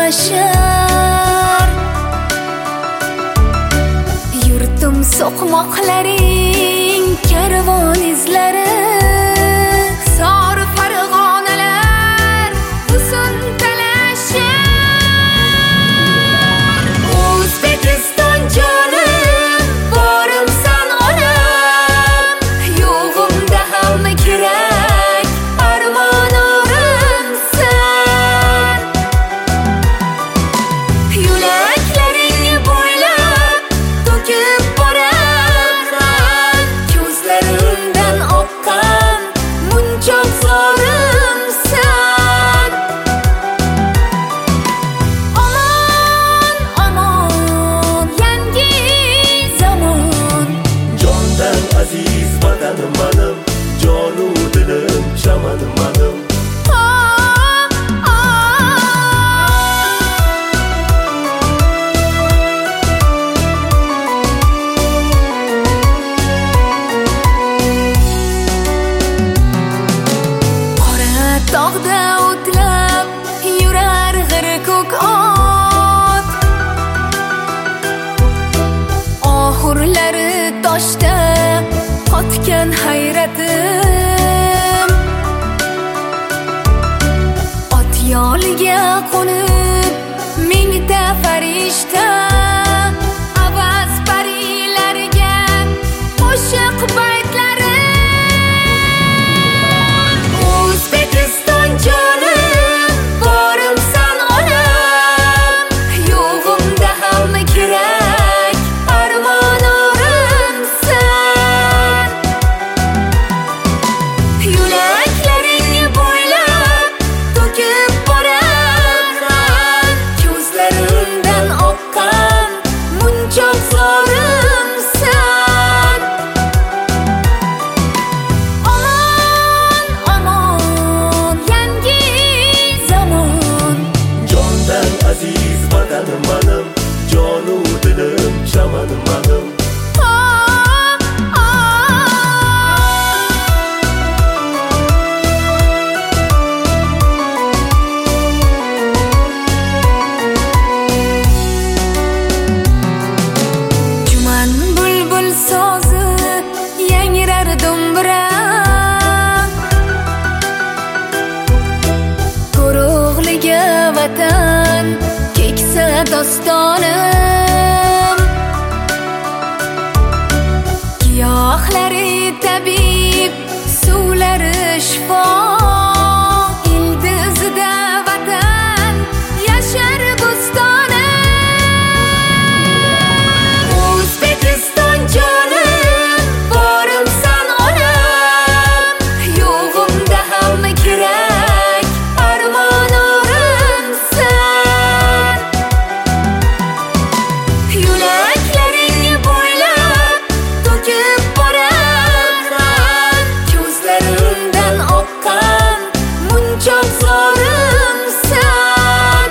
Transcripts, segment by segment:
yashar. Yurtim so'qmoqlaring karvon izlari, sor farg'onalar husn talashar. O'zbekiston jonim, borimsan onam, yo'g'imda ham kerak armon orimsan. Yo'laklaring bo'ylab to'kib boraman, ko'zlarimdan oqqan munchoq zorimsan. Omon, omon, yangi zamon. Jondan aziz vatanim manim, jonu dilim chamanim manim. Qora tog'da o'tlab yurar g'ir-ko'k ot, ohurlari toshda qotgan hayratim. Ot yoliga qo'nib mingta farishta, avaz parilarga qo'shiq baytlarim. O'zbekiston jonim, borimsan onam, yo'g'imda ham kerak armon orimsan. Yo'laklaring bo'ylab to'kib boraman, ko'zlarimdan oqqan munchoq zorimsan. Omon, omon, yangi zamon. Jondan aziz vatanim manim, jonu dilim chamanim manim. Juman bulbul sozi yangrar do'mbira, qo'rg'liga vatan keksa dostonim. Giyohlari tabib, suvlari shifo, ildizida vatan yashar bo'stonim. O'zbekiston jonim, borimsan onam, yo'g'imda ham kerak armon orimsan. Yo'laklaring bo'ylab to'kib boraman, ko'zlarimdan oqqan munchoq zorimsan.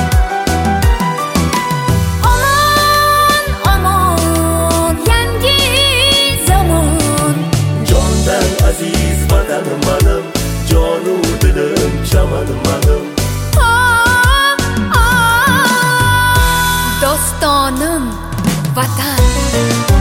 Omon, omon, yangi zamon. Jondan aziz vatanim manim, jonu dilim chamanim manim. Dostonim vatan.